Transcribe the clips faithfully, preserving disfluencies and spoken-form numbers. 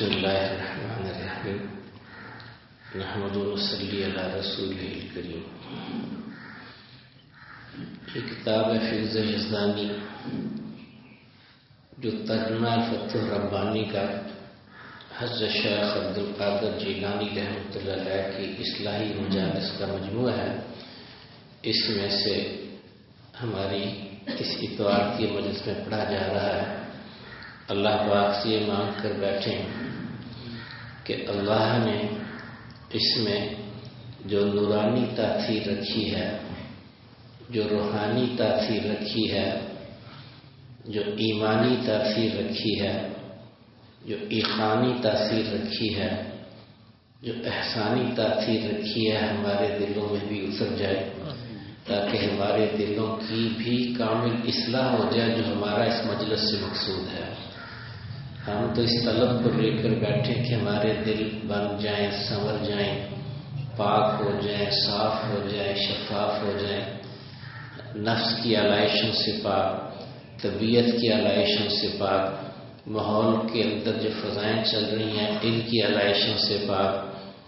بسم اللہ الرحمن الرحیم نحمد و نصلی علی رسول الکریم. یہ کتاب ہے فیض یزدانی جو ترجمہ الفتح الربانی کا حضرت شیخ عبدالقادر جیلانی رحمۃ اللہ علیہ کی اصلاحی مجالس کا مجموعہ ہے. اس میں سے ہماری اس اتوار کی مجلس میں پڑھا جا رہا ہے. اللہ پاک سے یہ مانگ کر بیٹھے کہ اللہ نے اس میں جو نورانی تاثیر رکھی ہے، جو روحانی تاثیر رکھی ہے، جو ایمانی تاثیر رکھی ہے، جو ایقانی تاثیر رکھی ہے، جو احسانی تاثیر رکھی ہے، ہمارے دلوں میں بھی اتر جائے تاکہ ہمارے دلوں کی بھی کامل اصلاح ہو جائے جو ہمارا اس مجلس سے مقصود ہے. ہم تو اس طلب کو لے کر بیٹھے کہ ہمارے دل بن جائیں، سنور جائیں، پاک ہو جائیں، صاف ہو جائیں، شفاف ہو جائیں، نفس کی علائشوں سے پاک، طبیعت کی علائشوں سے پاک، ماحول کے اندر جو فضائیں چل رہی ہیں ان کی علائشوں سے پاک.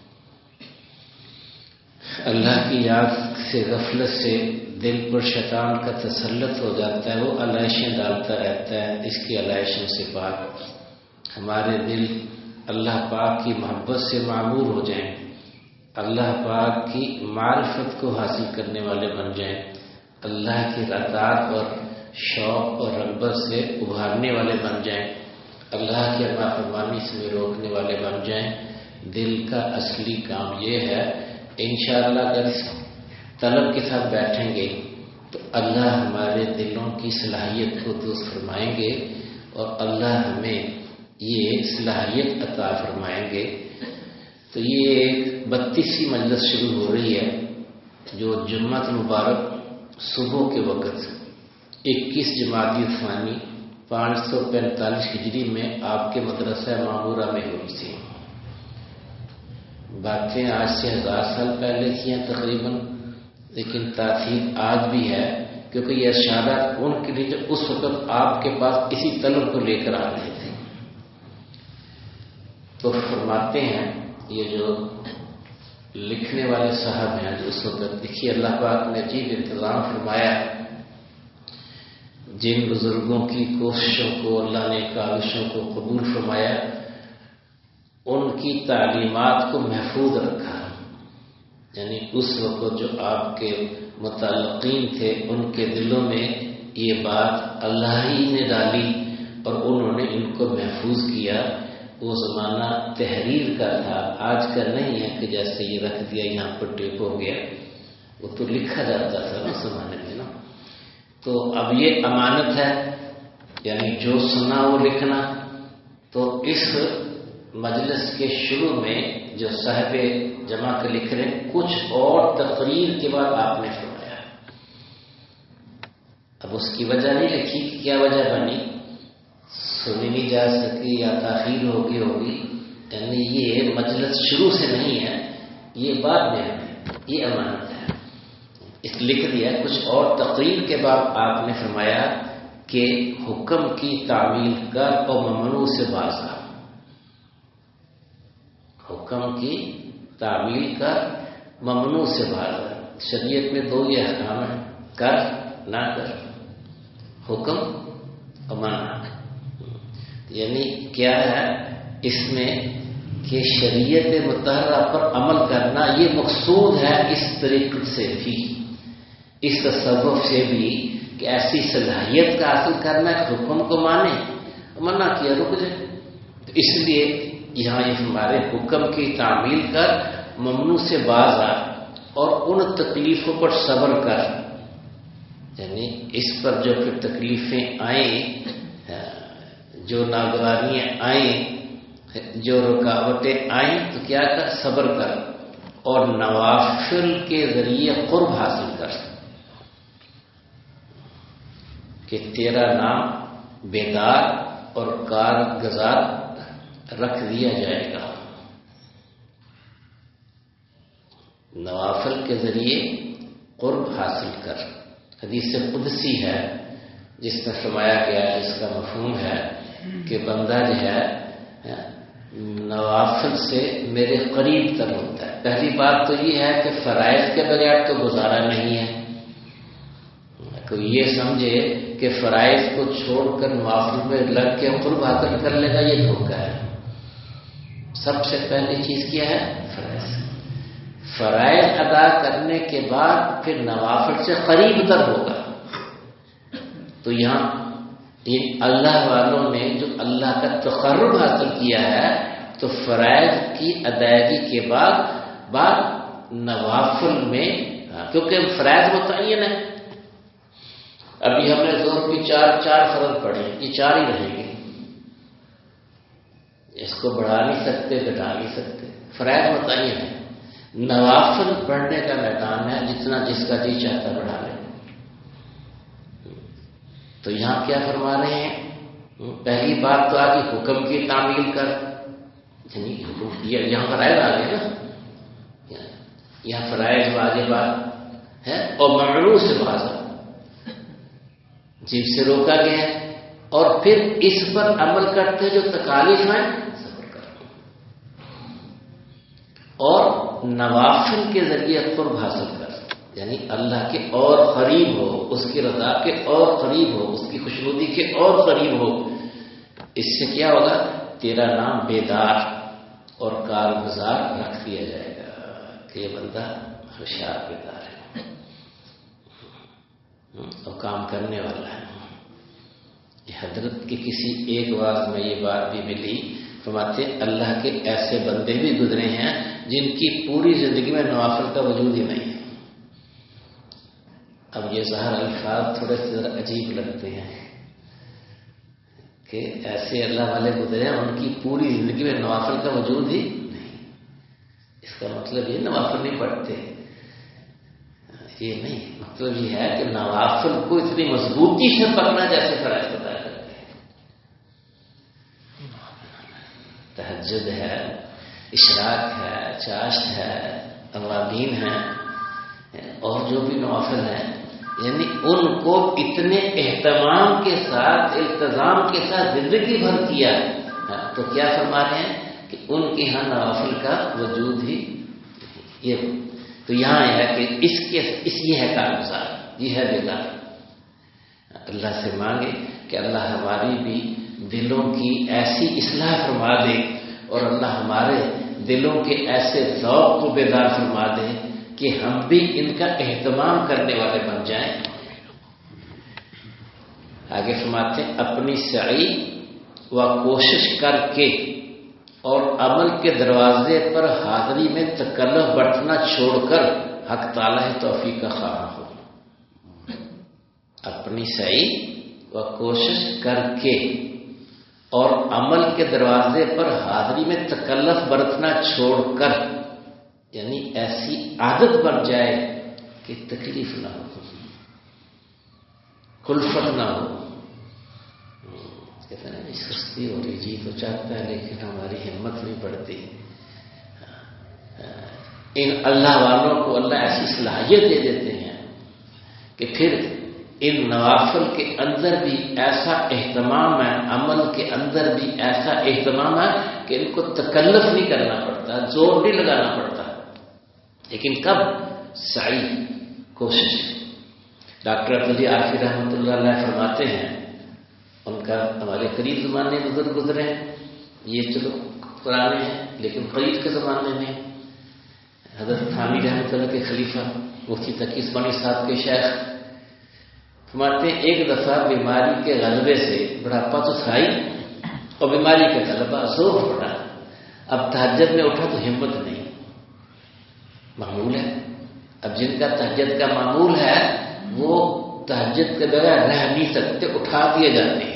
اللہ کی یاد سے غفلت سے دل پر شیطان کا تسلط ہو جاتا ہے، وہ علائشیں ڈالتا رہتا ہے، اس کی علائشوں سے پاک. ہمارے دل اللہ پاک کی محبت سے معمور ہو جائیں، اللہ پاک کی معرفت کو حاصل کرنے والے بن جائیں، اللہ کی اطاعت اور شوق اور رغبت سے ابھارنے والے بن جائیں، اللہ کی نافرمانی سے روکنے والے بن جائیں. دل کا اصلی کام یہ ہے. انشاءاللہ اگر اس طلب کے ساتھ بیٹھیں گے تو اللہ ہمارے دلوں کی صلاحیت کو درست فرمائیں گے اور اللہ ہمیں یہ صلاحیت عطا فرمائیں گے. تو یہ ایک بتیسویں مجلس شروع ہو رہی ہے جو جمعۃ المبارک صبح کے وقت اکیس جمادی ثانی پانچ سو پینتالیس ہجری میں آپ کے مدرسہ معمورہ میں ہوئی تھی. باتیں آج سے ہزار سال پہلے کی ہیں تقریباً، لیکن تاثیر آج بھی ہے کیونکہ یہ ارشادات ان کے لیے جو اس وقت آپ کے پاس اسی طلب کو لے کر آ رہے تھے. تو فرماتے ہیں یہ جو لکھنے والے صاحب ہیں جو اس وقت دیکھیے اللہ پاک نے عجیب انتظام فرمایا. جن بزرگوں کی کوششوں کو اللہ نے کاوشوں کو قبول فرمایا، ان کی تعلیمات کو محفوظ رکھا. یعنی اس وقت جو آپ کے متعلقین تھے ان کے دلوں میں یہ بات اللہ ہی نے ڈالی اور انہوں نے ان کو محفوظ کیا. وہ زمانہ تحریر کا تھا، آج کا نہیں ہے کہ جیسے یہ رکھ دیا یہاں پر ٹیپ ہو گیا. وہ تو لکھا جاتا تھا نا زمانے میں نا. تو اب یہ امانت ہے، یعنی جو سنا وہ لکھنا. تو اس مجلس کے شروع میں جو صاحب جمع کے لکھ رہے ہیں کچھ اور تقریر کے بعد آپ نے فرمایا. اب اس کی وجہ نہیں لکھی کہ کیا وجہ بنی، سنی نہیں جا سکی یا تاخیر ہوگی ہوگی یعنی یہ مجلس شروع سے نہیں ہے، یہ بعد میں ہے، یہ امانت ہے. اس لکھ دیا. کچھ اور تقریر کے بعد آپ نے فرمایا کہ حکم کی تعمیل کر اور ممنوع سے باز آ. حکم کی تعمیل کر، ممنوع سے باز آ. شریعت میں دو یہ احکام ہیں، کر نہ کر، حکم اور منع. یعنی کیا ہے اس میں کہ شریعت مطہرہ پر عمل کرنا یہ مقصود ہے. اس طریقے سے بھی، اس تصوف سے بھی کہ ایسی صلاحیت کا حاصل کرنا ہے کہ حکم کو مانے، منع کیا رک جائے. تو اس لیے یہاں یہ ہمارے حکم کی تعمیل کر، ممنوع سے باز آ اور ان تکلیفوں پر صبر کر. یعنی اس پر جو پھر تکلیفیں آئیں، جو ناگواریاں آئیں، جو رکاوٹیں آئیں تو کیا کر، صبر کر اور نوافل کے ذریعے قرب حاصل کر کہ تیرا نام بیدار اور کارگزار رکھ دیا جائے گا. نوافل کے ذریعے قرب حاصل کر. حدیث قدسی ہے جس میں فرمایا گیا، جس کا مفہوم ہے کہ بندہ جو ہے نوافل سے میرے قریب تر ہوتا ہے. پہلی بات تو یہ ہے کہ فرائض کے بغیر تو گزارا نہیں ہے. کوئی یہ سمجھے کہ فرائض کو چھوڑ کر نوافل میں لگ کے قرب حاصل کر لے گا، یہ دھوکہ ہے. سب سے پہلی چیز کیا ہے؟ فرائض. فرائض ادا کرنے کے بعد پھر نوافل سے قریب تر ہوگا. تو یہاں ان اللہ والوں نے جو اللہ کا تقرب حاصل کیا ہے تو فرائض کی ادائیگی کے بعد بعد نوافل میں، کیونکہ فرائض متعین ہے. ابھی ہم نے ظہر کی چار چار فرض پڑھے، یہ چار ہی رہیں گے. اس کو بڑھا نہیں سکتے، گھٹا نہیں سکتے. فرائض متعین ہے. نوافل پڑھنے کا میدان ہے، جتنا جس کا جی چاہتا بڑھا لے. تو یہاں کیا فرما رہے ہیں؟ پہلی بات تو آگے حکم کی تعمیل کر، یعنی یہاں فرائض آ گئے نا، یہاں فرائض واجبات ہے اور ممنوع سے بازا جیب سے روکا گیا ہے. اور پھر اس پر عمل کرتے جو تکالیف ہیں صبر کرو، اور نوافل کے ذریعے قرب حاصل کر، یعنی اللہ کے اور قریب ہو، اس کی رضا کے اور قریب ہو، اس کی خوشنودی کے اور قریب ہو. اس سے کیا ہوگا؟ تیرا نام بیدار اور کارگزار رکھ دیا جائے گا کہ یہ بندہ ہوشیار بیدار ہے اور کام کرنے والا ہے. یہ حضرت کی کسی ایک واز میں یہ بات بھی ملی، فرماتے اللہ کے ایسے بندے بھی گزرے ہیں جن کی پوری زندگی میں نوافل کا وجود ہی نہیں ہے. اب یہ ظاہر الفاظ تھوڑے سے ذرا عجیب لگتے ہیں کہ ایسے اللہ والے گزرے ہیں ان کی پوری زندگی میں نوافل کا وجود ہی نہیں. اس کا مطلب یہ نوافل نہیں پڑھتے، یہ نہیں. مطلب یہ ہے کہ نوافل کو اتنی مضبوطی سے پکڑنا جیسے فرائض ادا کرتے ہیں. تہجد ہے، اشراق ہے، چاشت ہے، اوابین ہے، اور جو بھی نوافل ہیں، یعنی ان کو اتنے اہتمام کے ساتھ، التزام کے ساتھ زندگی بھر کیا. تو کیا فرما رہے ہیں کہ ان کے ہاں نوافل کا وجود ہی یہ. تو یہاں ہے کہ اس کے اس یہ ہے کارگزار، یہ ہے بیدار. اللہ سے مانگے کہ اللہ ہماری بھی دلوں کی ایسی اصلاح فرما دے، اور اللہ ہمارے دلوں کے ایسے ذوق کو بیدار فرما دے کہ ہم بھی ان کا اہتمام کرنے والے بن جائیں. آگے فرماتے ہیں اپنی سعی و کوشش کر کے اور عمل کے دروازے پر حاضری میں تکلف برتنا چھوڑ کر حق تعالی توفیق کا خواہاں ہو. اپنی سعی و کوشش کر کے اور عمل کے دروازے پر حاضری میں تکلف برتنا چھوڑ کر، یعنی ایسی عادت بن جائے کہ تکلیف نہ ہو، کلفت نہ ہو. کہتے ہیں سستی ہو رہی، جی تو چاہتا ہے لیکن ہماری ہمت نہیں پڑتی. ان اللہ والوں کو اللہ ایسی صلاحیت دے دیتے ہیں کہ پھر ان نوافل کے اندر بھی ایسا اہتمام ہے، عمل کے اندر بھی ایسا اہتمام ہے کہ ان کو تکلف نہیں کرنا پڑتا، زور نہیں لگانا پڑتا. لیکن کب؟ سعی، کوشش. ڈاکٹر عبدالعلی عارفی رحمۃ اللہ علیہ فرماتے ہیں، ان کا ہمارے قریب زمانے میں بزرگ گزرے ہیں، یہ چلو پرانے ہیں لیکن قریب کے زمانے میں حضرت تھانوی رحمۃ اللہ کے خلیفہ مفتی تقی عثمانی صاحب کے شیخ فرماتے ہیں ایک دفعہ بیماری کے غلبے سے بڑھاپا تو تھا ہی، اور بیماری کا غلبہ زور پڑا. اب تہجد میں اٹھا تو ہمت نہیں، معمول ہے. اب جن کا تہجد کا معمول ہے وہ تہجد کے بغیر رہ نہیں سکتے، اٹھا دیے جاتے ہیں.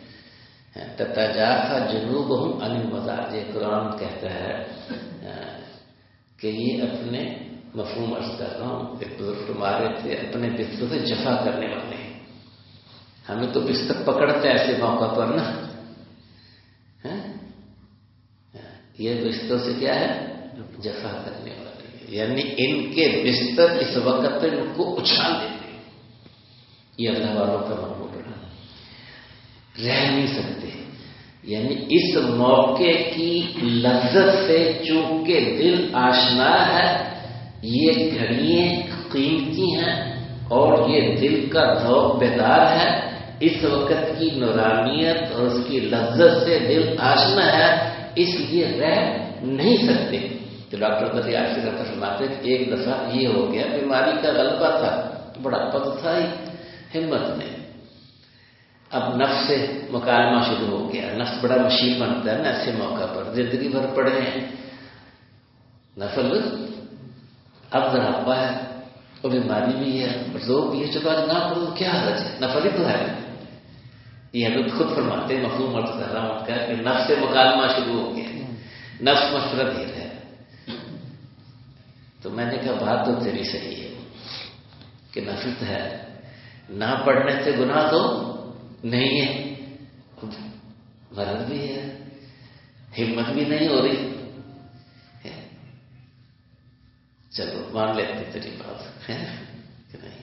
تتجافی جنوبہم عن المضاجع، قرآن کہتا ہے کہ یہ اپنے مفہوم عرض کر رہا ہوں، ایک بزرگ فرما رہے تھے اپنے بستر سے جفا کرنے والے ہیں. ہمیں تو بستر پکڑتے ایسے موقع پر نا، یہ بستر سے کیا ہے؟ جفا کرنے والے، یعنی ان کے بستر اس وقت ان کو اچھال دیتے ہیں. یہ اللہ والوں کا معمول رہا، رہ نہیں سکتے. یعنی اس موقع کی لذت سے چونکہ دل آشنا ہے، یہ گھڑیاں قیمتی ہیں اور یہ دل کا ذوق بیدار ہے، اس وقت کی نورانیت اور اس کی لذت سے دل آشنا ہے، اس لیے رہ نہیں سکتے. تو ڈاکٹر بدی عاشق فرماتے کہ ایک دفعہ یہ ہو گیا، بیماری کا غلبہ تھا، بڑا پد تھا، ہمت نے. اب نفس سے مکالمہ شروع ہو گیا. نفس بڑا مشیر بنتا ہے نا ایسے موقع پر، زندگی بھر پڑے ہیں نفل، اب ذرا ہے اور بیماری بھی ہے، ذوق بھی ہے، چلو آج نہ پڑھو کیا حرج ہے، نفل ہی تو ہے. یہ حضرت خود فرماتے ہیں مفہوم عرض کر رہا ہوں کہ نفس سے مکالمہ شروع ہو گیا، نفس مشورہ دے رہا ہے. تو میں نے کہا بات تو تیری صحیح ہے کہ نفل تو ہے، نہ پڑھنے سے گناہ تو نہیں ہے، مرض بھی ہے، ہمت بھی نہیں ہو رہی. چلو مان لیتے تیری بات ہے کہ نہیں،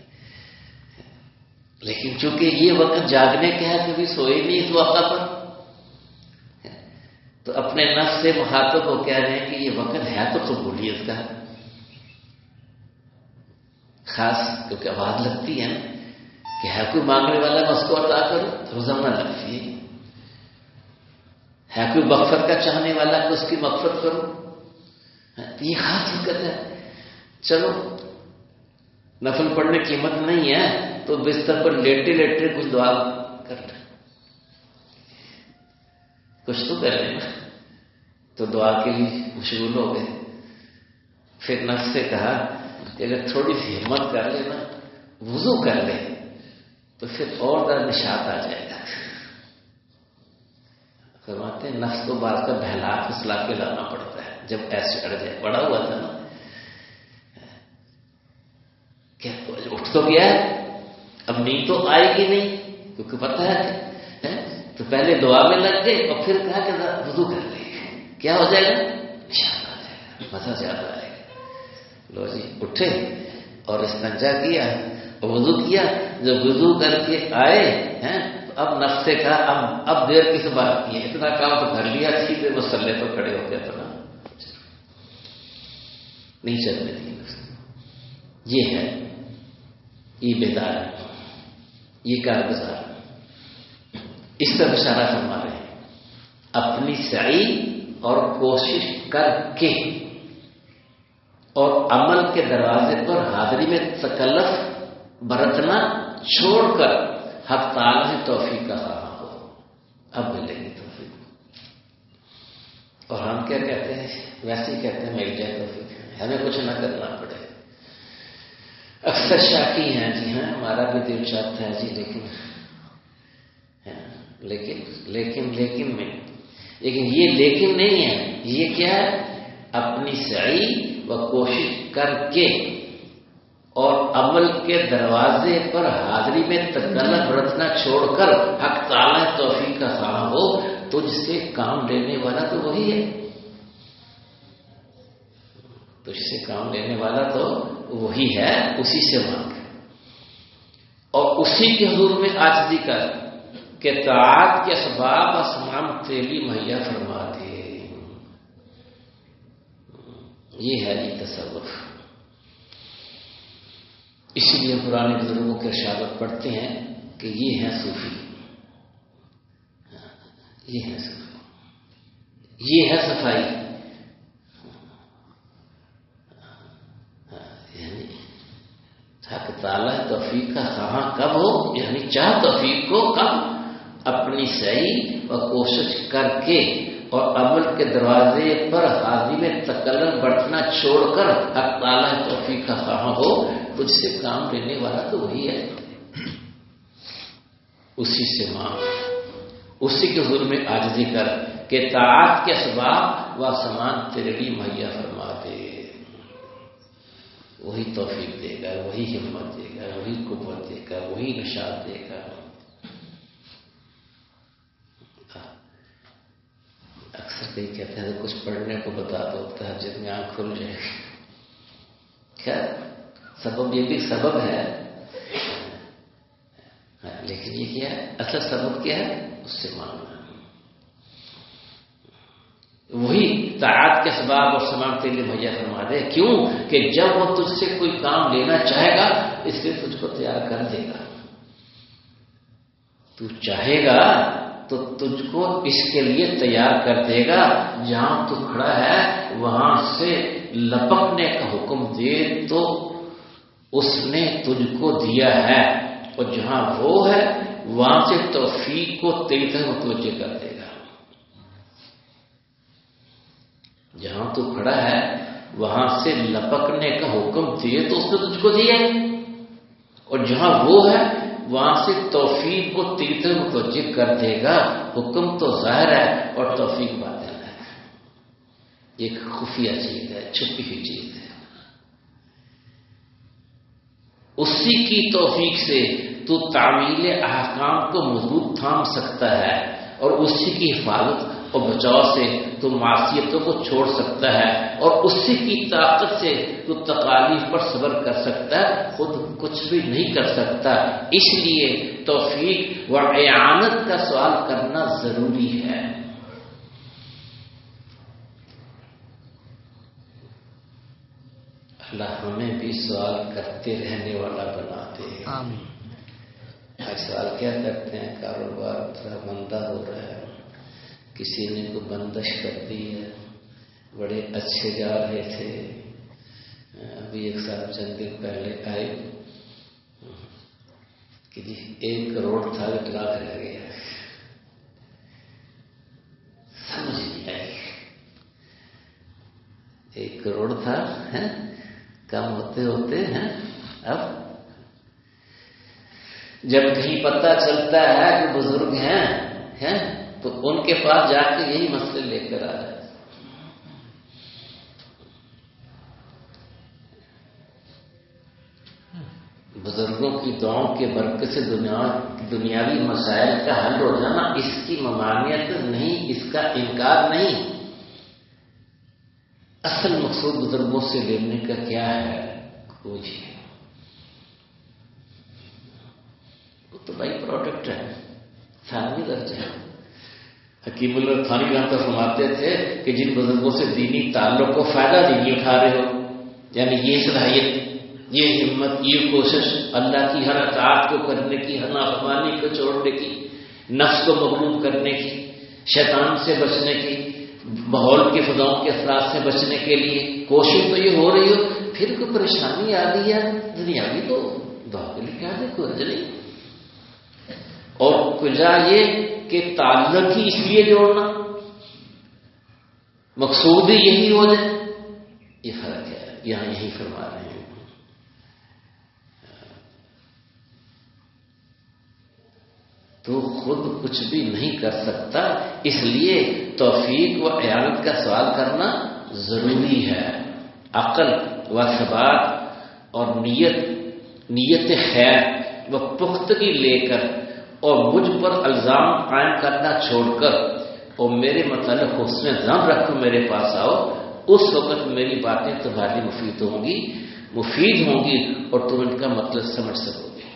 لیکن چونکہ یہ وقت جاگنے کا ہے، کبھی سوئے نہیں اس موقع پر، تو اپنے نفس سے مخاطب ہو کہہ رہے ہیں کہ یہ وقت ہے تو قبولیت کا، خاص کیونکہ آواز لگتی ہے نا کہ ہے کوئی مانگنے والا میں اس کو عطا کروں، روزانہ لگتی ہے. ہے کوئی مغفرت کا چاہنے والا کہ اس کی مغفرت کروں، یہ خاص وقت ہے. چلو نفل پڑھنے کی ہمت نہیں ہے تو بستر پر لیٹے لیٹے کچھ دعا کر لیں، کچھ تو کر لیں. تو دعا کے لیے مشغول ہو گئے. پھر نفس سے کہا کہ اگر تھوڑی سی ہمت کر لے نا، وضو کر لے تو پھر اور زیادہ نشاط آ جائے گا. فرماتے ہیں نفس کو بعض کا بہلا پھسلا کے لانا پڑتا ہے جب ایسے اڑ جائے. پڑا ہوا تھا نا، کیا اٹھ تو گیا ہے، اب نیند تو آئے گی نہیں کیونکہ پتہ ہے تو پہلے دعا میں لگ گئے اور پھر کہا کہ وضو کر لیں، کیا ہو جائے گا، نشاط آ جائے گا، مزہ زیادہ آئے گا. لو جی اٹھے اور استنجا کیا اور وضو کیا. جب وضو کر کے آئے ہیں تو اب نفس سے کہا اب اب دیر کس بات کی ہے، اتنا کام تو کر لیا، سیدھے مسلے تو کھڑے ہو گیا تو نا نہیں چلنے دی. یہ ہے، یہ بیدار ہے، یہ کارگزار. اس طرح اشارہ فرما رہے ہیں اپنی سعی اور کوشش کر کے اور عمل کے دروازے پر حاضری میں تکلف برتنا چھوڑ کر حق تعالی نے توفیق کا خواہاں ہو. اب ملے گی توفیق. اور ہم کیا کہتے ہیں، ویسے ہی کہتے ہیں مل جائے توفیق، ہمیں کچھ نہ کرنا پڑے. اکثر شاکی ہیں جی ہاں ہمارا بھی دل چاہتا ہے جی لیکن لیکن لیکن لیکن میں لیکن یہ لیکن نہیں ہے، یہ کیا ہے، اپنی سعی و کوشش کر کے اور عمل کے دروازے پر حاضری میں تکلف برتنا چھوڑ کر حق تعالی توفیق کا خواہاں ہو. تجھ سے کام لینے والا تو وہی ہے، تجھ سے کام لینے والا تو وہی ہے، اسی سے مانگ اور اسی کے حضور میں عاجزی کر کہ طاعت کے اسباب اسمام تیلی مہیا فرما دے. یہ ہے جی تصوف. اسی لیے پرانے بزرگوں کے ارشادات پڑھتے ہیں کہ یہ ہے صوفی، یہ ہے صوفی، یہ ہے صفائی. یعنی حق تعالی توفیق کا خواہاں کب ہو، یعنی چاہ توفیق کو کب، اپنی سعی و کوشش کر کے اور عمل کے دروازے پر حاضری میں تکلف برتنا چھوڑ کر حق تعالی توفیق کا خواہاں ہو. تجھ سے کام لینے والا تو وہی ہے، اسی سے مانگ، اسی کے حضور میں عاجزی کر کہ طاعت کے اسباب و سامان تیرے لیے مہیا فرما دے. وہی توفیق دے گا، وہی ہمت دے گا، وہی قوت دے گا، وہی نشاط دے گا. اکثر کئی کہتے ہیں کچھ پڑھنے کو بتا دو تہجد میں آنکھ کھل جائے گی. خیر سبب یہ بھی سبب ہے لیکن یہ کیا ہے، اصل سبب کیا ہے، اس سے مانگنا. وہی طاعت کے اسباب اور سامان تیرے لیے مہیا فرما دے. کیوں کہ جب وہ تجھ سے کوئی کام لینا چاہے گا اس لیے تجھ کو تیار کر دے گا. تو چاہے گا تو تجھ کو اس کے لیے تیار کر دے گا. جہاں تو کھڑا ہے وہاں سے لپکنے کا حکم دے تو اس نے تجھ کو دیا ہے، اور جہاں وہ ہے وہاں سے توفیق کو تیری طرف متوجہ کر دے گا. جہاں تو کھڑا ہے وہاں سے لپکنے کا حکم دے تو اس نے تجھ کو دیا، اور جہاں وہ ہے وہاں سے توفیق کو تیری طرف متوجہ کر دے گا. حکم تو ظاہر ہے اور توفیق باطن ہے. ایک خفیہ چیز ہے، چھپی ہوئی چیز ہے. اسی کی توفیق سے تو تعمیل احکام کو مضبوط تھام سکتا ہے، اور اسی کی حفاظت اور بچاؤ سے تو معصیتوں کو چھوڑ سکتا ہے، اور اسی کی طاقت سے تو تکالیف پر صبر کر سکتا ہے. خود کچھ بھی نہیں کر سکتا. اس لیے توفیق و اعانت کا سوال کرنا ضروری ہے. اللہ ہمیں بھی سوال کرتے رہنے والا بنا دے. آمین. آج سوال کیا کرتے ہیں؟ کاروبار تھوڑا مندہ ہو رہا ہے، کسی نے کو بندش کر دی ہے، بڑے اچھے جا رہے تھے. ابھی ایک سال چند دن پہلے آئے کہ جی ایک کروڑ تھا ایک لاکھ رہ گیا. سمجھ نہیں آئی. ایک کروڑ تھا ہے کم ہوتے ہوتے ہیں. اب جب کہیں پتہ چلتا ہے کہ بزرگ ہیں ہیں تو ان کے پاس جا کے یہی مسئلے لے کر آ جائے. بزرگوں کی دعاؤں کے برکت سے دنیا دنیاوی مسائل کا حل ہو جانا، اس کی ممانعت نہیں، اس کا انکار نہیں. اصل مقصود بزرگوں سے لینے کا کیا ہے؟ کچھ وہ تو بائی پروڈکٹ ہے، ثانوی درجہ ہے. حکیم اللہ تھانی رحمۃ اللہ فرماتے تھے کہ جن بزرگوں سے دینی تعلق کو فائدہ دینی اٹھا رہے ہو، یعنی یہ صلاحیت، یہ ہمت، یہ کوشش اللہ کی ہر اطاعت کو کرنے کی، ہر نافرمانی کو چھوڑنے کی، نفس کو مغلوب کرنے کی، شیطان سے بچنے کی، ماحول کے فضاؤں کے اثرات سے بچنے کے لیے کوشش تو یہ ہو رہی ہو، پھر کوئی پریشانی آ گئی ہے دنیاوی تو دعا کے لیے کیا دے کوئی حرج نہیں. اور کجا یہ کہ تعلق ہی اس لیے جوڑنا، مقصود ہی یہی ہو جائے، یہ فرق ہے. یہاں یہی فرما رہے ہیں. تو خود کچھ بھی نہیں کر سکتا، اس لیے توفیق و اعانت کا سوال کرنا ضروری ہے. عقل و ثبات اور نیت نیت خیر و پختگی لے کر اور مجھ پر الزام قائم کرنا چھوڑ کر اور میرے متعلق حسن ظن رکھ کر میرے پاس آؤ. اس وقت میری باتیں تمہاری مفید ہوں گی مفید ہوں گی اور تم ان کا مطلب سمجھ سکو گے.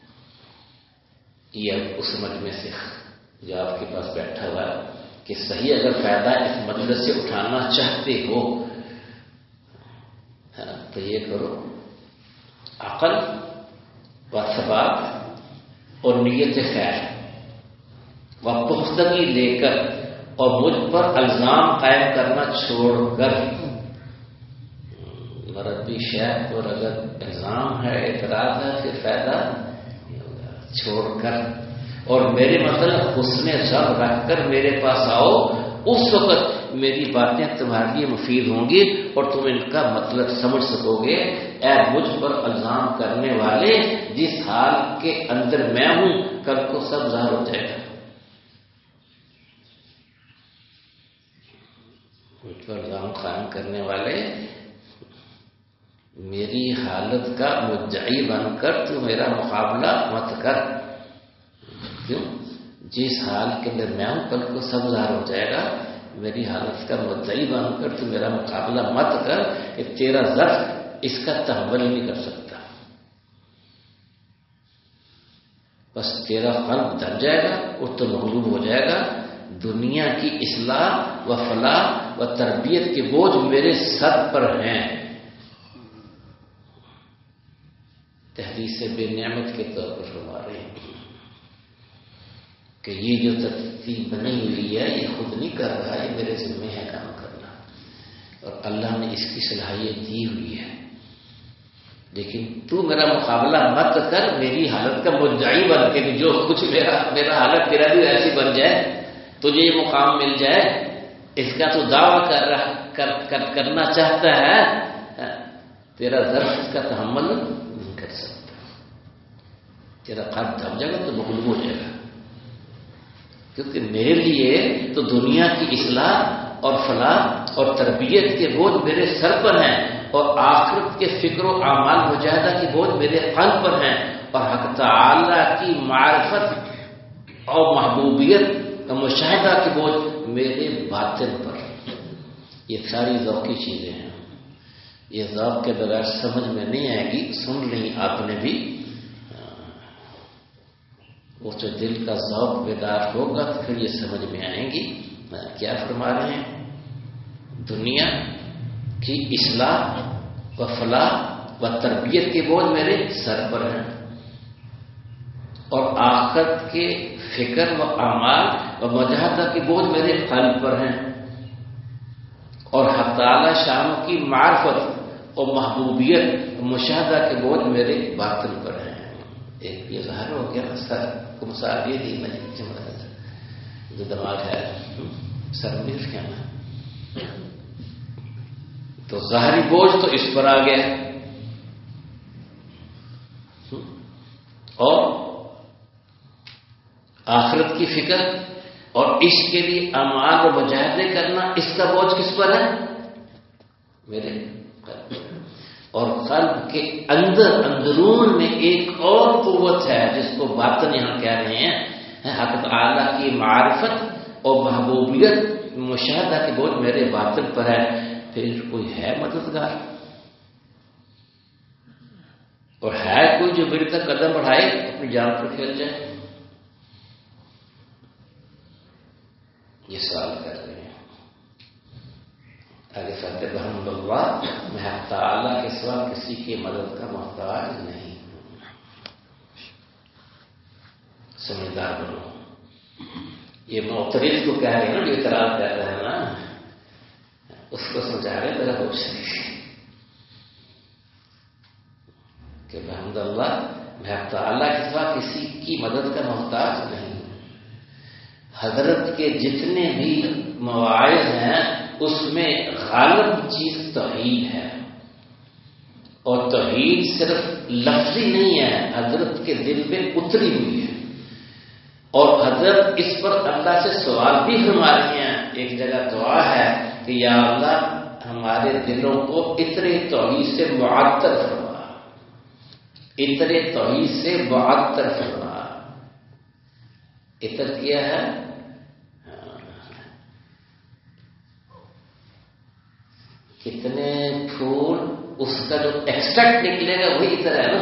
یہ اس مجمع سے جو آپ کے پاس بیٹھا ہوا ہے کہ صحیح اگر فائدہ اس مجلس سے اٹھانا چاہتے ہو تو یہ کرو، عقل و ثبات اور نیت خیر و پختگی لے کر اور مجھ پر الزام قائم کرنا چھوڑ کر. مربی شیخ پر اگر الزام ہے، اعتراض ہے، پھر فائدہ چھوڑ کر اور میرے مطلب حسن ظن رکھ کر میرے پاس آؤ. اس وقت میری باتیں تمہارے لیے مفید ہوں گی اور تم ان کا مطلب سمجھ سکو گے. اے مجھ پر الزام کرنے والے، جس حال کے اندر میں ہوں کل کو سب ظاہر ہو جائے گا. مجھ پر الزام قائم کرنے والے، میری حالت کا مدعی بن کر تو میرا مقابلہ مت کر. کیوں؟ جس حال کے اندر میں ہوں کل کو سب ظاہر ہو جائے گا. میری حالت کا مدعی بن کر تو میرا مقابلہ مت کر کہ تیرا ضعف اس کا تحمل نہیں کر سکتا. بس تیرا قلب دب جائے گا اور تو مغلوب ہو جائے گا. دنیا کی اصلاح و فلاح و تربیت کے بوجھ میرے سر پر ہیں. تحدیث بے نعمت کے طور پر فرما رہے ہیں کہ یہ جو ترتیب بنی ہوئی ہے یہ خود نہیں کر رہا، یہ میرے ذمہ ہے کام کرنا، اور اللہ نے اس کی صلاحیت دی ہوئی ہے. لیکن تو میرا مقابلہ مت کر میری حالت کا مدعی بن کے، جو کچھ میرا میرا حالت تیرا بھی ایسی بن جائے، تجھے یہ مقام مل جائے، اس کا تو دعویٰ کر رہا کر, کر, کرنا چاہتا ہے، تیرا ظرف اس کا تحمل نہیں کر سکتا. تیرا قلب دب جائے گا تو مغلوب ہو جائے گا. کیونکہ میرے لیے تو دنیا کی اصلاح اور فلاح اور تربیت کے بوجھ میرے سر پر ہیں، اور آخرت کے فکر و اعمال مجاہدہ کے بوجھ میرے قلب پر ہیں، اور حق تعالی کی معرفت اور محبوبیت اور مشاہدہ کے بوجھ میرے باطن پر. یہ ساری ذوقی چیزیں ہیں. یہ ذوق کے بغیر سمجھ میں نہیں آئے گی. سن لیں آپ نے بھی، وہ جو دل کا ذوق بیدار ہوگا تو پھر یہ سمجھ میں آئیں گی. کیا فرما رہے ہیں؟ دنیا کی اصلاح و فلاح و تربیت کے بوجھ میرے سر پر ہیں، اور آخرت کے فکر و اعمال و مجاہدہ کے بوجھ میرے قلب پر ہیں، اور حق تعالی شان کی معرفت اور محبوبیت و مشاہدہ کے بوجھ میرے باطن پر ہیں. ایک یہ ظاہر ہو گیا نا، سر کو مثال یہ دی میں جو دماغ ہے سر میں کیا نا، تو ظاہری بوجھ تو اس پر آ گیا، اور آخرت کی فکر اور اس کے لیے اعمال و مجاہدے کرنا، اس کا بوجھ کس پر ہے؟ میرے قلب. اور قلب کے اندر اندرون میں ایک اور قوت ہے جس کو باطن یہاں کہہ رہے ہیں، حق تعالی کی معرفت اور محبوبیت مشاہدہ کے بوجھ میرے باطن پر ہے. پھر کوئی ہے مددگار، اور ہے کوئی جو میری تک قدم بڑھائے، اپنی جان پر کھیل جائے؟ یہ سوال کر رہے ہیں. آگے فرماتے ہیں الحمد للہ میں حق تعالی کے سوا کسی کی مدد کا محتاج نہیں ہوں. سمجھدار بنو. یہ معترض کو کہہ رہے ہیں نا، جو اعتراض کر رہے ہیں نا، اس کو سمجھا رہے میرا ہوش نہیں کہ الحمد للہ میں حق تعالی کے سوا کسی کی مدد کا محتاج نہیں ہوں. حضرت کے جتنے بھی مواعظ ہیں اس میں غالب چیز توحید ہے، اور توحید صرف لفظی نہیں ہے، حضرت کے دل پہ اتری ہوئی ہے، اور حضرت اس پر اللہ سے سوال بھی فرما رہے ہیں. ایک جگہ دعا ہے کہ یا اللہ ہمارے دلوں کو اترے توحید سے معطر فرما، اترے توحید سے معطر فرما. اتر کیا ہے کتنے پھول، اس کا جو ایکسٹریکٹ نکلے گا وہی اتر ہے نا.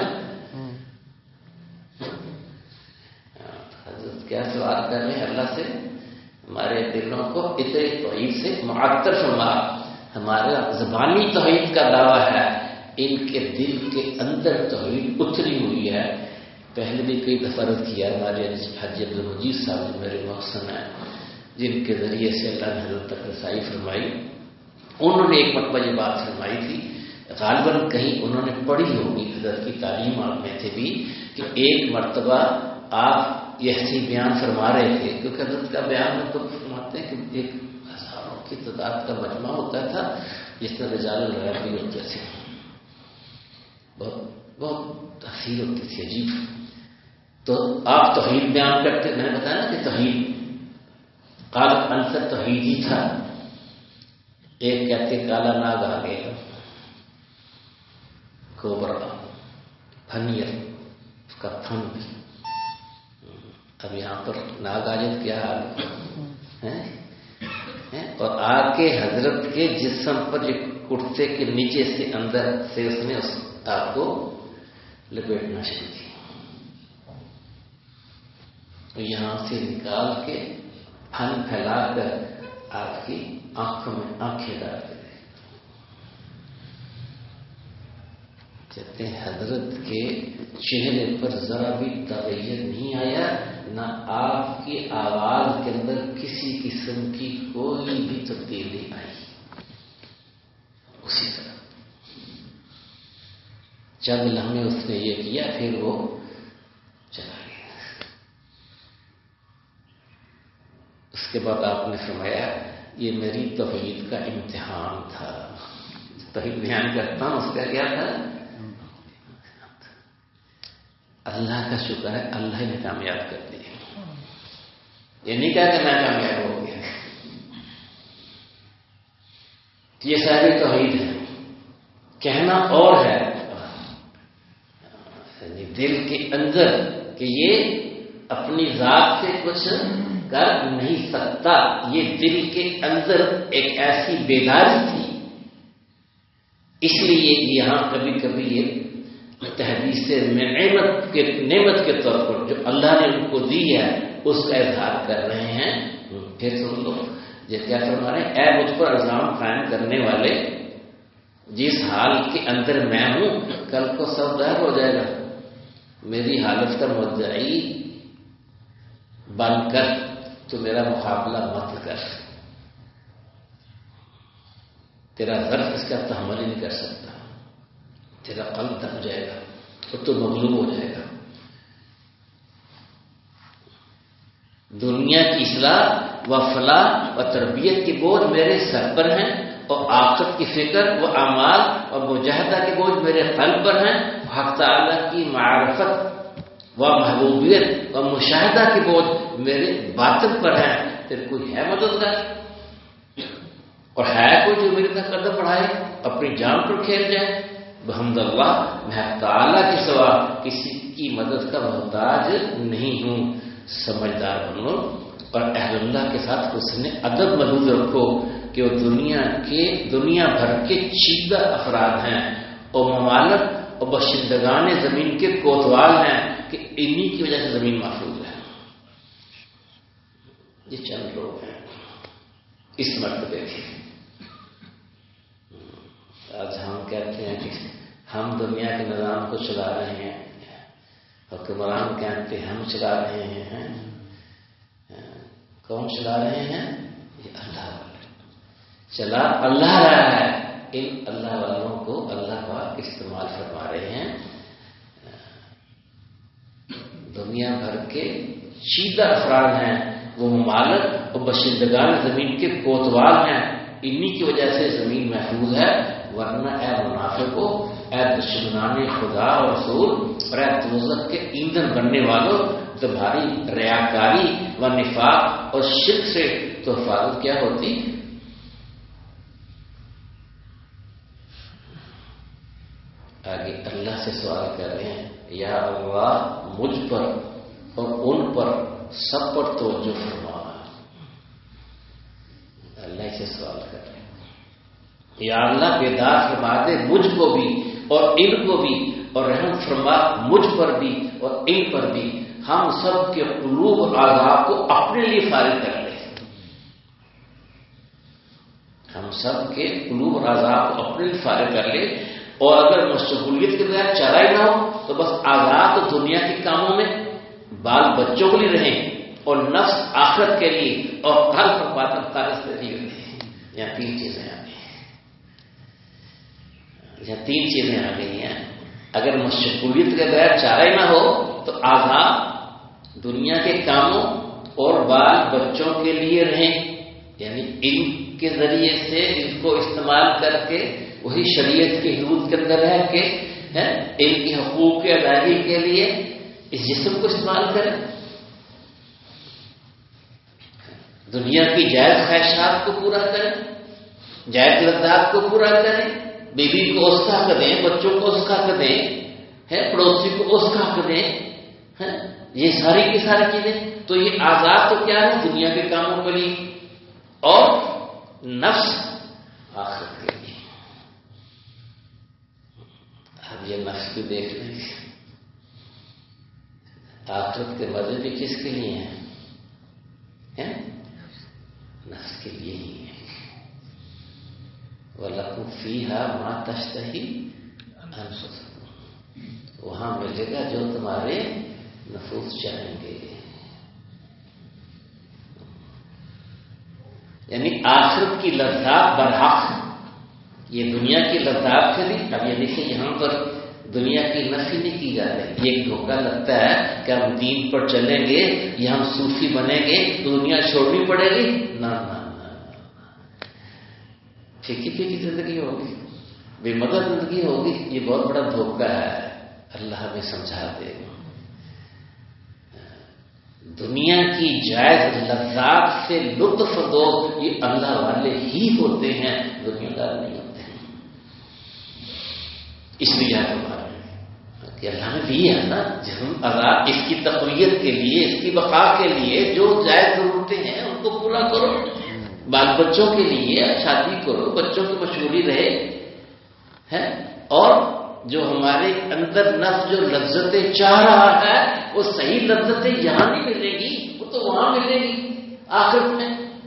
حضرت کیا سوال کر رہے ہیں اللہ سے؟ ہمارے دلوں کو اتنے توحید سے معطر فرما. ہمارا زبانی توحید کا دعویٰ ہے، ان کے دل کے اندر توحید اتری ہوئی ہے. پہلے بھی کئی دفعہ رد کیا. ہمارے حاجی عبد المجید صاحب جو میرے محسن ہیں، جن کے ذریعے سے اللہ نے حضرت تک رسائی فرمائی، انہوں نے ایک مرتبہ یہ بات فرمائی تھی، غالباً کہیں انہوں نے پڑھی ہوگی، حضرت کی تعلیم میں تھے بھی، کہ ایک مرتبہ آپ یہ ایسی بیان فرما رہے تھے، کیونکہ حضرت کا بیان میں تو فرماتے ہیں کہ ایک ہزاروں کی تعداد کا مجمع ہوتا تھا، جس طرح رجال الغیب بھی ہوتے تھے، بہت بہت تاثیر ہوتی تھی عجیب. تو آپ توحید بیان کرتے، میں نے بتایا نا کہ توحید قال عنصر توحید ہی تھا. ایک کہتے کالا ناگ آ گیا، کوبرا پھنیر، اس کا پھن بھی. اب یہاں پر ناگ آ جائے کیا حال ہے، اور آ کے حضرت کے جسم پر یہ کرتے کے نیچے سے اندر سے اس نے اس آپ کو لپیٹنا شروع کیا، یہاں سے نکال کے پھن پھیلا کر آپ کی آنکھوں میں آنکھیں ڈال دے. کہتے ہیں حضرت کے چہرے پر ذرا بھی تغیر نہیں آیا، نہ آپ کی آواز کے اندر کسی قسم کی کوئی بھی تبدیلی آئی. اسی طرح جب لمحے اس نے یہ کیا پھر وہ چلا گیا. اس کے بعد آپ نے فرمایا یہ میری توحید کا امتحان تھا. توحید بیان کرتا ہوں اس کا کیا تھا؟ اللہ کا شکر ہے اللہ نے کامیاب کر دیا. یہ نہیں کہا کہ میں کامیاب ہو گیا. یہ ساری توحید ہے. کہنا اور ہے یعنی دل کے اندر کہ یہ اپنی ذات سے کچھ کر نہیں سکتا. یہ دل کے اندر ایک ایسی بیداری تھی. اس لیے یہاں کبھی کبھی یہ تحدیث نعمت کے نعمت کے طور پر جو اللہ نے ان کو دی ہے اس کا اظہار کر رہے ہیں. پھر سن لو یہ کیا فرما رہے ہیں؟ اے مجھ پر الزام قائم کرنے والے، جس حال کے اندر میں ہوں کل کو سب ظاہر ہو جائے گا. میری حالت کا مدعی بن کر تو میرا مقابلہ مت کر. تیرا ظرف اس کا تحمل ہی نہیں کر سکتا. تیرا قلب دب جائے گا اور تو مغلوب ہو جائے گا. دنیا کی اصلاح و فلاح و تربیت کے بوجھ میرے سر پر ہیں، اور آخرت کی فکر و اعمال اور مجاہدہ کے بوجھ میرے قلب پر ہیں. حق تعالیٰ کی معرفت و محبوبیت و مشاہدہ کے بوجھ میرے باطن پر ہیں. پھر کوئی ہے مددگار اور ہے کوئی جو میرے تک قدم بڑھائے، اپنی جان پر کھیل جائے؟ بحمد اللہ میں حق تعالیٰ کے سوا کسی کی مدد کا محتاج نہیں ہوں. سمجھدار بنو اور اہل اللہ کے ساتھ حسن ادب محفوظ رکھو کہ وہ دنیا کے دنیا بھر کے چیدہ افراد ہیں اور ممالک اور باشندگان زمین کے کوتوال ہیں کہ انہی کی وجہ سے زمین محفوظ ہے. یہ چند لوگ ہیں اس مرتبے کے. آج ہم کہتے ہیں کہ ہم دنیا کے نظام کو چلا رہے ہیں، حکمران کہتے ہیں ہم چلا رہے ہیں. کون چلا رہے ہیں؟ یہ اللہ والے. چلا اللہ رہا ہے. ان اللہ والوں کو اللہ کا استعمال فرما رہے ہیں. دنیا بھر کے چیدہ افراد ہیں، وہ ممالک اور باشندگان زمین کے کوتوال ہیں. انہی کی وجہ سے زمین محفوظ ہے. ورنہ اے منافقوں، اے دشمنان خدا اور رسول اور اے دوزخ کے ایندھن بننے والوں، تمہاری ریاکاری و نفاق اور شرک سے تو حفاظت کیا ہوتی؟ آگے اللہ سے سوال کر رہے ہیں، یا اللہ مجھ پر اور ان پر سب پر توجہ فرما. اللہ سے سوال کر رہے ہیں، یا اللہ بیدار فرما دے مجھ کو بھی اور ان کو بھی، اور رحم فرما مجھ پر بھی اور ان پر بھی. ہم سب کے قلوب اور اعضاء کو اپنے لیے فارغ کر لے. ہم سب کے قلوب اور اعضاء کو اپنے لیے فارغ کر لے. اور اگر مشغولیت کے بغیر چارہ ہی نہ ہو تو بس اعضاء تو دنیا کے کاموں میں بال بچوں کے لیے رہیں اور نفس آخرت کے لیے اور قلب اور باطن خالص کے لیے رہیں. یہاں تین چیزیں آ گئی ہیں. یہاں تین چیزیں آ گئی ہیں. اگر مشغولیت کے بغیر چارہ ہی نہ ہو تو اعضاء دنیا کے کاموں اور بال بچوں کے لیے رہیں، یعنی ان کے ذریعے سے ان کو استعمال کر کے وہی شریعت کی حدود کے اندر رہ کے ان کے حقوق کی ادائیگی کے لیے اس جسم کو استعمال کریں. دنیا کی جائز خواہشات کو پورا کریں، جائز لذات کو پورا کریں، بیوی کو اس کا حق دیں، بچوں کو اس کا حق دیں، پڑوسی کو اس کا حق دیں. یہ ساری کی ساری چیزیں تو یہ آزاد تو کیا ہے دنیا کے کاموں کے لیے اور نفس آخرت کے لیے. اب یہ نفس بھی دیکھ لیں، آخرت کے مزے بھی کس کے لیے ہیں؟ کے لیے ہی ہے. وَلَكُمْ فِيهَا مَا تَشْتَهِي أَنفُسُكُمْ، وہاں ملے گا جو تمہارے نفوس چاہیں گے. یعنی آخرت کی لذات برحق، یہ دنیا کی لذات سے نہیں. اب یہ دیکھیں یہاں پر دنیا کی نفی نہیں کی جا رہی. یہ دھوکہ لگتا ہے کہ ہم دین پر چلیں گے یا ہم صوفی بنیں گے تو دنیا چھوڑنی پڑے گی. نہ نہ پھیکی پھیکی زندگی ہوگی، بے مدد زندگی ہوگی. یہ بہت بڑا دھوکہ ہے. اللہ ہمیں سمجھا دے. دنیا کی جائز لذات سے لطف دو، یہ اللہ والے ہی ہوتے ہیں، دنیا دار نہیں ہوتے ہیں. اس لیے ہمارے کہ اللہ نے دی ہے نا جہم عذاب، اس کی تقویت کے لیے، اس کی بقا کے لیے جو جائز ضرورتیں ہیں ان کو پورا کرو. بال بچوں کے لیے شادی کرو، بچوں کی مشغولی رہے ہے. اور جو ہمارے اندر نفس جو لذتیں چاہ رہا ہے وہ صحیح لذتیں یہاں نہیں ملے گی، وہ تو وہاں ملے گی آخرت میں.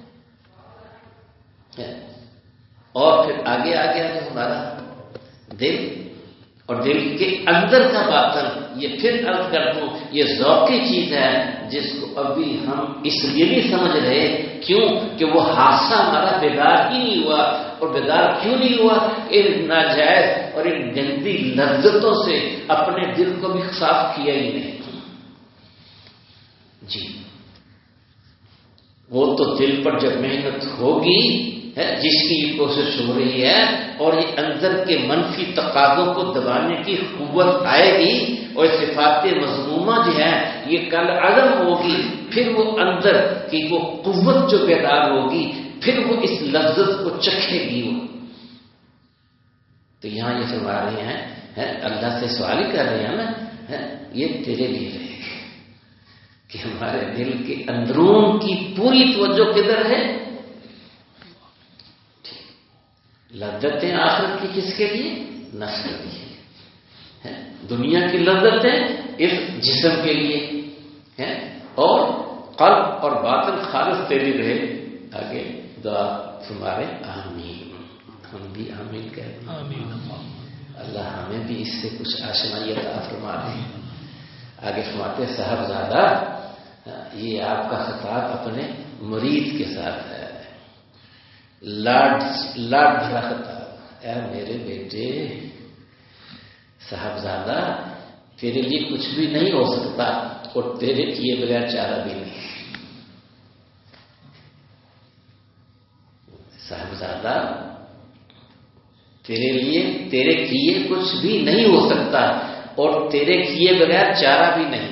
اور پھر آگے آگے آگے ہمارا دل اور دل کے اندر کا باطن، یہ پھر عرض کر دوں یہ ذوقی چیز ہے جس کو ابھی ہم اس لیے نہیں سمجھ رہے. کیوں کہ وہ حادثہ ہمارا بیدار ہی نہیں ہوا. اور بیدار کیوں نہیں ہوا؟ ان ناجائز اور ان گندی لذتوں سے اپنے دل کو بھی صاف کیا ہی نہیں. جی وہ تو دل پر جب محنت ہوگی ہے جس کی یہ کوشش ہو رہی ہے اور یہ اندر کے منفی تقاضوں کو دبانے کی قوت آئے گی اور صفات مذمومہ جو ہے یہ کل عدم ہوگی، پھر وہ اندر کی وہ قوت جو بیدار ہوگی پھر وہ اس لذت کو چکھے گی. وہ تو یہاں یہ فرما رہے ہیں اللہ سے سوال ہی کر رہے ہیں نا، یہ تیرے لیے رہے گا کہ ہمارے دل کے اندرون کی پوری توجہ کدھر ہے. لذتیں آخرت کی کس کے لیے؟ نفس کے لیے. دنیا کی لذتیں اس جسم کے لیے ہے اور قلب اور باطن خالص تیری رہے. آگے دعا تمہارے آمین. ہم بھی آمین کہتے ہیں. اللہ ہمیں بھی اس سے کچھ آشنائی عطا فرما دے. آگے فرماتے صاحبزادہ یہ آپ کا خطاب اپنے مرید کے ساتھ ہے. لاڈ لاڈ بھرا خطاب. اے میرے بیٹے صاحبزادہ تیرے لیے کچھ بھی نہیں ہو سکتا اور تیرے کیے بغیر چارہ بھی نہیں. صاحبزادہ تیرے لیے تیرے کیے کچھ بھی نہیں ہو سکتا اور تیرے کیے بغیر چارہ بھی نہیں.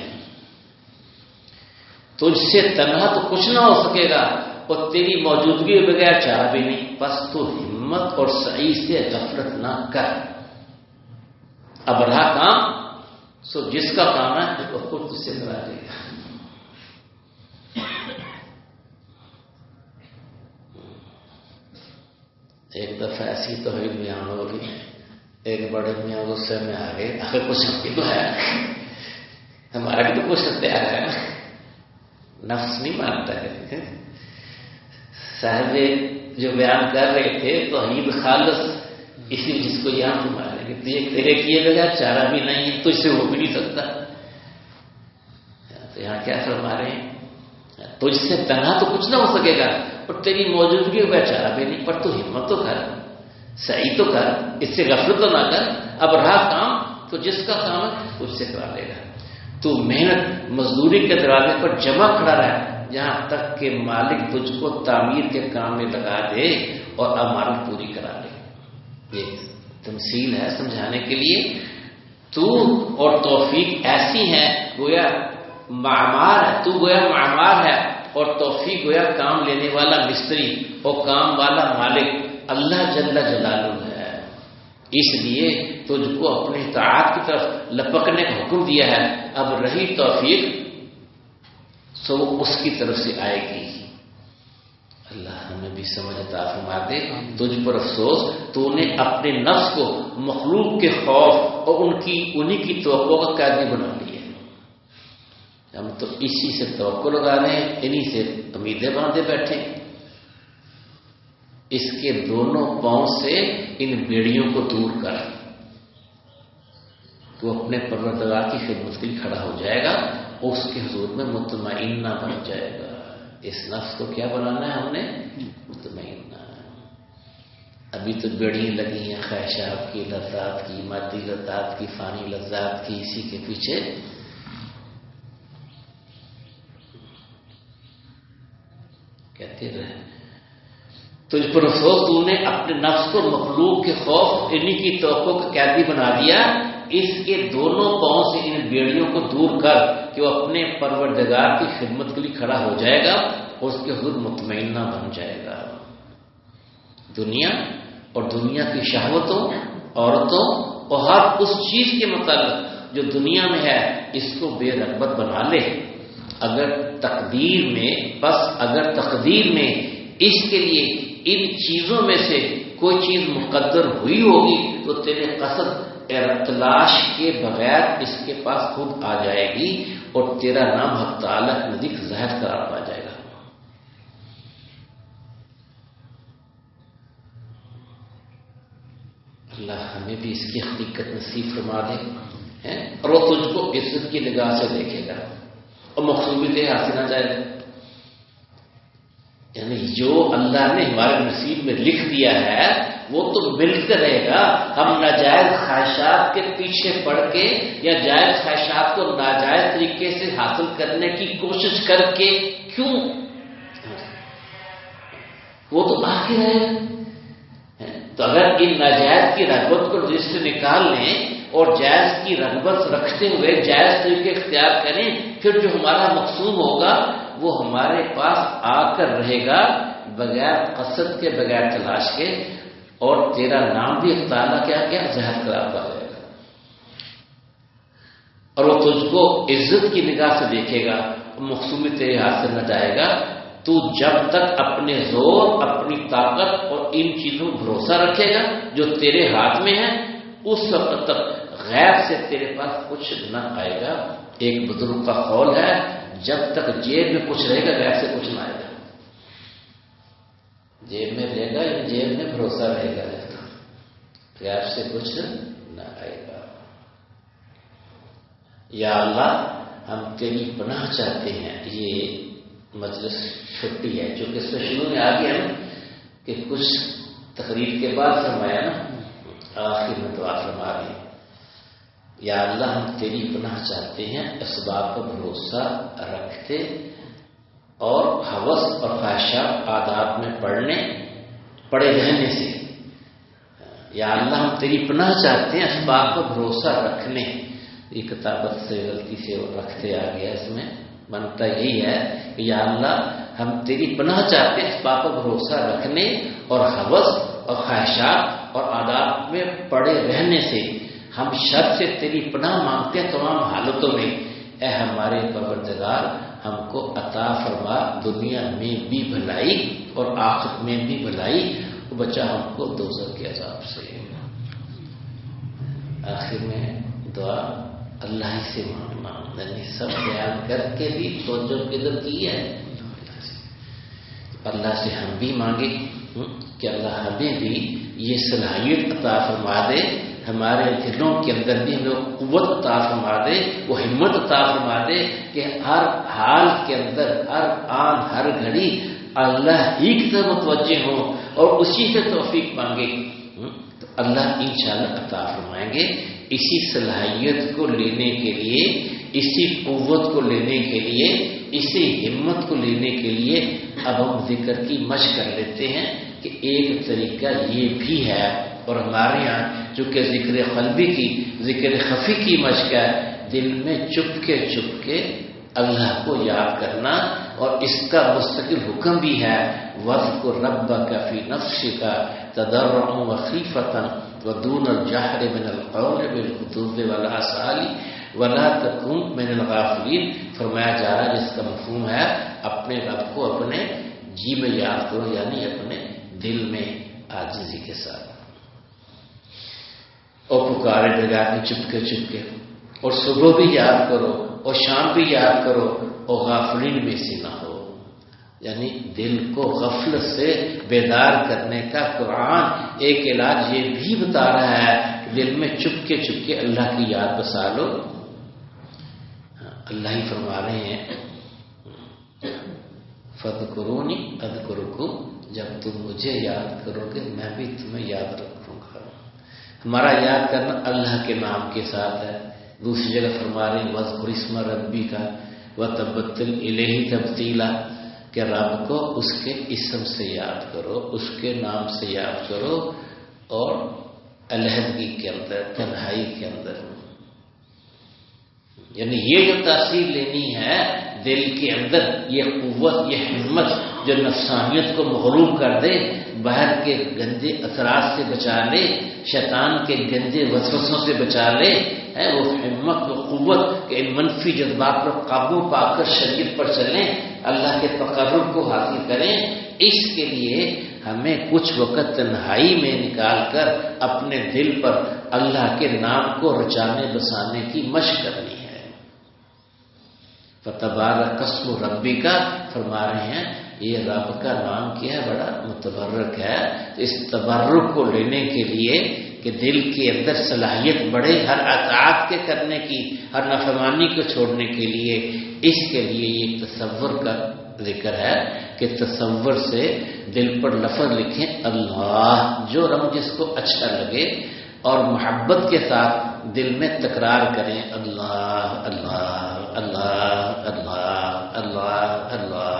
تجھ سے تنہا تو کچھ نہ ہو سکے گا اور تیری موجودگی کے بغیر چارہ بھی نہیں. بس تو ہمت اور سعی سے غفلت نہ کر. اب رہا کام سو جس کا کام ہے وہ خود تجھ سے کرا دے گا. ایک دفعہ ایسی توحید بیان ہو گئی، ایک بڑے میاں غصے میں آ گئے. آخر کچھ ہم بھی تو ہے، ہمارا بھی تو کچھ تیار ہے. نفس نہیں مانتا ہے. صاحب جو بیان کر رہے تھے توحید خالص اسی جس کو یہاں تم آ رہے تھے تیرے کیے بغیر چارہ بھی نہیں ہے، تجھ سے ہو بھی نہیں سکتا. تو یہاں کیا فرما رہے ہیں؟ تجھ سے تنہا تو کچھ نہ ہو سکے گا اور تیری موجودگی کا چارہ بھی نہیں. پر تو ہمت تو کر، صحیح تو کر، اس سے غفلت تو نہ کر. اب رہا کام تو جس کا کام ہے اس سے کرا لے گا. تو محنت مزدوری کے دروازے پر جمع کھڑا رہا جہاں تک کہ مالک تجھ کو تعمیر کے کام میں لگا دے اور امانت پوری کرا دے. یہ تمثیل ہے سمجھانے کے لیے. تو اور توفیق ایسی ہے گویا معمار ہے، تو گویا معمار ہے اور توفیق گویا کام لینے والا مستری اور کام والا مالک اللہ جل جلالہ ہے. اس لیے تجھ کو اپنی اطاعت کی طرف لپکنے کا حکم دیا ہے. اب رہی توفیق سو اس کی طرف سے آئے گی. اللہ ہمیں بھی سمجھ عطا فرما دے. تجھ پر افسوس تو نے اپنے نفس کو مخلوق کے خوف اور ان کی انہی کی توقع کا قیدی بنا لیا. ہم تو اسی سے توقع لگا رہے ہیں، انہی سے امیدیں باندھے بیٹھے. اس کے دونوں پاؤں سے ان بیڑیوں کو دور کر، وہ اپنے پروردگار کی خدمت کے لیے کھڑا ہو جائے گا، اس کے حضور میں مطمئنہ بن جائے گا۔ اس نفس کو کیا بنانا ہے ہم نے؟ مطمئنہ۔ ابھی تو بیڑیاں لگی ہیں خواہشات کی، لذات کی، مادی لذات کی، فانی لذات کی، اسی کے پیچھے کہتے رہے تجھ پر افسوس، تو نے اپنے نفس کو مخلوق کے خوف انہی کی توقع کا قیدی بنا دیا۔ اس کے دونوں پاؤں سے ان بیڑیوں کو دور کر کہ وہ اپنے پروردگار کی خدمت کے لیے کھڑا ہو جائے گا، اور اس کے حضور مطمئنہ بن جائے گا۔ دنیا اور دنیا کی شہوتوں، عورتوں اور ہر اس چیز کے متعلق جو دنیا میں ہے، اس کو بے رغبت بنا لے۔ اگر تقدیر میں بس اگر تقدیر میں اس کے لیے ان چیزوں میں سے کوئی چیز مقدر ہوئی ہوگی تو تیرے قصد تلاش کے بغیر اس کے پاس خود آ جائے گی، اور تیرا نام حق تعالیٰ کے نزدیک ظاہر قرار پا جائے گا۔ اللہ ہمیں بھی اس کی حقیقت نصیب فرما دے، اور وہ تجھ کو عزت کی نگاہ سے دیکھے گا اور مقصود حاصل نہ جائے گا۔ یعنی جو اللہ نے ہمارے نصیب میں لکھ دیا ہے وہ تو ملتے رہے گا۔ ہم ناجائز خواہشات کے پیچھے پڑ کے یا جائز خواہشات کو ناجائز طریقے سے حاصل کرنے کی کوشش کر کے کیوں، وہ تو باقی رہے گا۔ تو اگر ان ناجائز کی رغبت کو جس سے نکال لیں اور جائز کی رغبت رکھتے ہوئے جائز طریقے اختیار کریں، پھر جو ہمارا مقصود ہوگا وہ ہمارے پاس آ کر رہے گا بغیر قصد کے، بغیر تلاش کے، اور تیرا نام بھی تعالیٰ کیا کیا ظاہر قرار پا جائے گا، اور وہ تجھ کو عزت کی نگاہ سے دیکھے گا، مقصود تیرے ہاتھ سے نہ جائے گا۔ تو جب تک اپنے زور، اپنی طاقت اور ان چیزوں پر بھروسہ رکھے گا جو تیرے ہاتھ میں ہے، اس وقت تک غیب سے تیرے پاس کچھ نہ آئے گا۔ ایک بزرگ کا قول ہے، جب تک جیب میں کچھ رہے گا غیب سے کچھ نہ آئے گا۔ جیب میں رہے گا یا جیب میں بھروسہ رہے گا، غیب سے کچھ نہ آئے گا۔ یا اللہ ہم تیری پناہ چاہتے ہیں۔ یہ مجلس چھٹی ہے جو کہ اس میں شروع میں آ گیا نا کہ کچھ تقریر کے بعد فرمایا نا، آخر میں دعا فرما دی، یا اللہ ہم تیری پناہ چاہتے ہیں اسباب پر بھروسہ رکھتے اور ہوس اور خواہشات آداب میں پڑھنے پڑے رہنے سے۔ یا اللہ ہم تیری پناہ چاہتے ہیں اسباب پر بھروسہ رکھنے، یہ کتابت سے غلطی سے رکھتے آ گیا، اس میں بنتا یہی ہے کہ یا اللہ ہم تیری پناہ چاہتے ہیں اسباب پر بھروسہ رکھنے اور ہوس اور خواہشات اور آداب میں پڑے رہنے سے۔ ہم شر سے تیری پناہ مانگتے ہیں تمام حالتوں میں۔ اے ہمارے پروردگار ہم کو عطا فرما دنیا میں بھی بھلائی اور آخرت میں بھی بھلائی، بچا ہم کو دوزخ کے عذاب سے۔ آخر میں دعا اللہ ہی سے مانگنا، یعنی سب بیان کر کے بھی توجہ قدر کی ہے، اللہ سے ہم بھی مانگے کہ اللہ ہمیں بھی یہ صلاحیت عطا فرما دے، ہمارے دلوں کے اندر بھی ہمیں قوت عطا فرما دے، وہ ہمت عطا فرما دے کہ ہر حال کے اندر، ہر آن ہر گھڑی اللہ ہی کی طرف متوجہ ہوں اور اسی سے توفیق مانگے، تو اللہ انشاءاللہ عطا فرمائیں گے۔ اسی صلاحیت کو لینے کے لیے، اسی قوت کو لینے کے لیے، اسی ہمت کو لینے کے لیے اب ہم ذکر کی مشق کر لیتے ہیں کہ ایک طریقہ یہ بھی ہے، اور ہمارے یہاں چونکہ ذکر قلبی کی، ذکر خفی کی مشق ہے، دل میں چپ کے چپ کے اللہ کو یاد کرنا، اور اس کا مستقل حکم بھی ہے وَاذْكُرْ رَبَّكَ فِي نَفْسِكَ تَضَرُّعًا وَخِيفَةً وَدُونَ الْجَهْرِ مِنَ الْقَوْلِ بِالْغُدُوِّ وَالْآصَالِ وَلَا تَكُن مِنَ الْغَافِلِينَ۔ فرمایا جا رہا ہے جس کا مفہوم ہے اپنے رب کو اپنے جی میں یاد کرو، یعنی اپنے دل میں عاجزی کے ساتھ، اور پکارے ڈگا کے چپ کے چپ کے، اور صبح بھی یاد کرو اور شام بھی یاد کرو، اور غافلین میں سے نہ ہو۔ یعنی دل کو غفلت سے بیدار کرنے کا قرآن ایک علاج یہ بھی بتا رہا ہے کہ دل میں چپکے چپکے اللہ کی یاد بسا لو. اللہ ہی فرما رہے ہیں فَاذْكُرُونِي أَذْكُرْكُمْ، جب تم مجھے یاد کرو گے میں بھی تمہیں یاد رکھوں گا. ہمارا یاد کرنا اللہ کے نام کے ساتھ ہے. دوسری جگہ فرما رہے ہیں وَاذْكُرِ اسْمَ رَبِّكَ وَتَبَتَّلْ إِلَيْهِ تَبْتِيلًا، کہ رب کو اس کے اسم سے یاد کرو، اس کے نام سے یاد کرو، اور علیحدگی کے اندر، تنہائی کے اندر. یعنی یہ جو تاثیر لینی ہے دل کے اندر، یہ قوت، یہ ہمت جو نفسانیت کو مغلوب کر دے، باہر کے گندے اثرات سے بچا لے، شیطان کے گندے وسوسوں سے بچا لے، ہے وہ ہمت، وہ قوت کہ ان منفی جذبات پر قابو پا کر شریعت پر چلیں، اللہ کے تقرب کو حاصل کریں. اس کے لیے ہمیں کچھ وقت تنہائی میں نکال کر اپنے دل پر اللہ کے نام کو رچانے بسانے کی مشق کرنی ہے. فتبارک اسم ربک، فرما رہے ہیں یہ رب کا نام کیا ہے، بڑا متبرک ہے. اس تبرک کو لینے کے لیے کہ دل کے اندر صلاحیت بڑھے ہر اطاعت کے کرنے کی، ہر نافرمانی کو چھوڑنے کے لیے، اس کے لیے یہ تصور کا ذکر ہے کہ تصور سے دل پر لفظ لکھیں اللہ، جو رب جس کو اچھا لگے، اور محبت کے ساتھ دل میں تکرار کریں اللہ اللہ اللہ اللہ اللہ اللہ.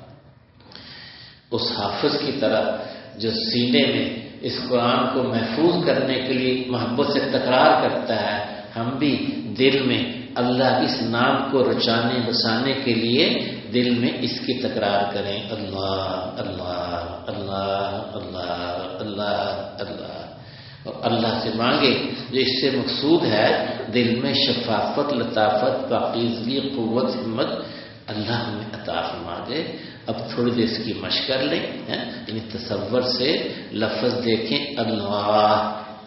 اس حافظ کی طرح جو سینے میں اس قرآن کو محفوظ کرنے کے لیے محبت سے تکرار کرتا ہے، ہم بھی دل میں اللہ کے اس نام کو رچانے بسانے کے لیے دل میں اس کی تکرار کریں اللہ اللہ اللہ اللہ اللہ اللہ، اور اللہ سے مانگے جو اس سے مقصود ہے دل میں شفافت، لطافت، پاکیزگی، قوت، ہمت اللہ ہمیں عطا فرما دے. اب تھوڑی دیر اس کی مشق کر لیں. یعنی تصور سے لفظ دیکھیں اللہ،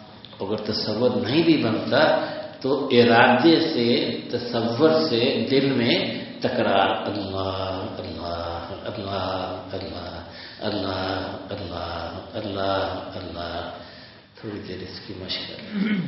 اگر تصور نہیں بھی بنتا تو ارادے سے، تصور سے دل میں تکرار اللہ اللہ اللہ اللہ اللہ اللہ اللہ اللہ. تھوڑی دیر اس کی مشق کر لیں.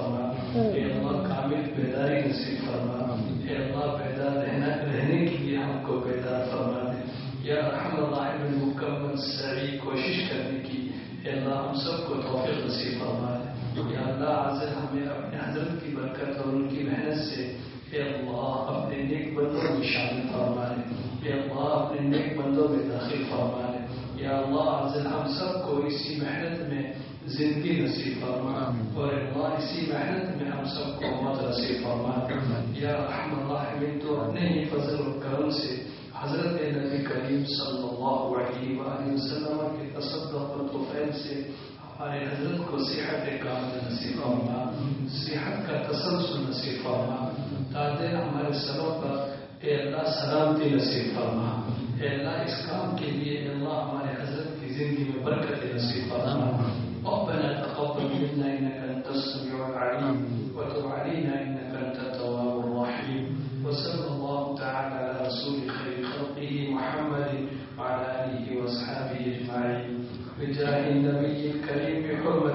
کامل بیداری نصیب فرما. اے اللہ بیدار رہنا رہنے کے لیے میں شامل فرما لے. یا اللہ اپنے نیک بندوں میں داخل فرما لے. یا اللہ افضل ہم سب کو اسی محنت میں زندگی نصیب فرما اور اللہ اسی محنت میں ہم سب کو موت نصیب فرما. یا رحم الراحمین تو اپنے ہی فضل و کرم سے حضرت نبی کریم صلی اللہ علیہ وآلہ وسلم کے تصدق و فیض سے ہمارے حضرت کو صحت کامل نصیب فرما, صحت کا تسلسل نصیب فرما. تاجر ہمارے سروں پر اے اللہ سلامتی نصیب فرما. اے اللہ اس کام کے لیے اے اللہ ہمارے حضرت کی زندگی میں برکت نصیب فرما. ربنا تقبل منا انك انت السميع العليم وتب علينا انك انت التواب الرحيم. وصلى الله تعالى على رسول خير خلقه محمد وعلى اله واصحابه اجمعين بجاه النبي الكريم بحرمة